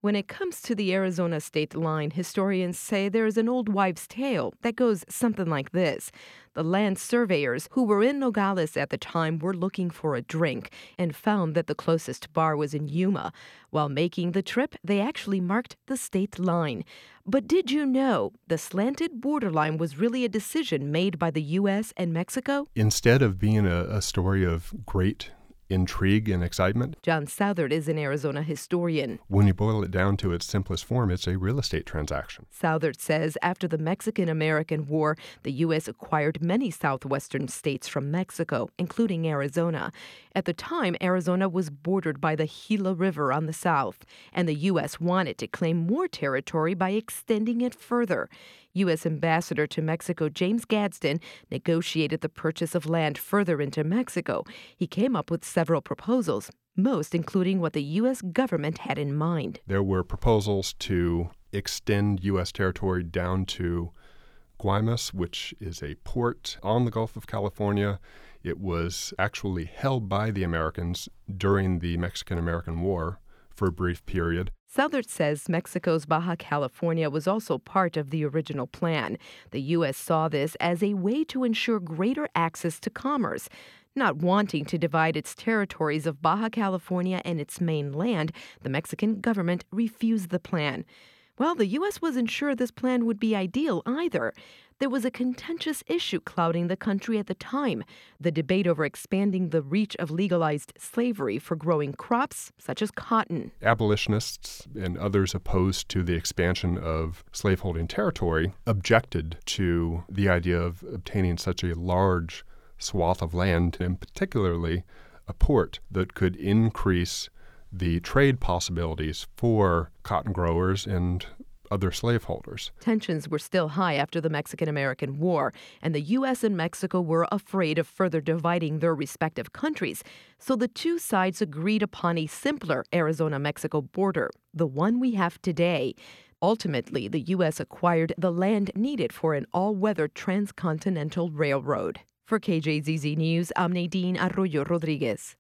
When it comes to the Arizona state line, historians say there is an old wives' tale that goes something like this. The land surveyors who were in Nogales at the time were looking for a drink and found that the closest bar was in Yuma. While making the trip, they actually marked the state line. But did you know the slanted borderline was really a decision made by the U.S. and Mexico? Instead of being a story of great intrigue and excitement, John Southard is an Arizona historian. when you boil it down to its simplest form, it's a real estate transaction. Southard says after the Mexican-American War, the U.S. acquired many southwestern states from Mexico, including Arizona. At the time, Arizona was bordered by the Gila River on the south, and the U.S. wanted to claim more territory by extending it further. U.S. Ambassador to Mexico James Gadsden negotiated the purchase of land further into Mexico. He came up with several proposals, most including what the U.S. government had in mind. There were proposals to extend U.S. territory down to Guaymas, which is a port on the Gulf of California. It was actually held by the Americans during the Mexican-American War for a brief period. Southard says Mexico's Baja California was also part of the original plan. The U.S. saw this as a way to ensure greater access to commerce. Not wanting to divide its territories of Baja California and its mainland, the Mexican government refused the plan. Well, the U.S. wasn't sure this plan would be ideal either. There was a contentious issue clouding the country at the time, the debate over expanding the reach of legalized slavery for growing crops such as cotton. Abolitionists and others opposed to the expansion of slaveholding territory objected to the idea of obtaining such a large swath of land, and particularly a port that could increase the trade possibilities for cotton growers and other slaveholders. Tensions were still high after the Mexican-American War, and the U.S. and Mexico were afraid of further dividing their respective countries. So the two sides agreed upon a simpler Arizona-Mexico border, the one we have today. Ultimately, the U.S. acquired the land needed for an all-weather transcontinental railroad. For KJZZ News, I'm Nadine Arroyo Rodriguez.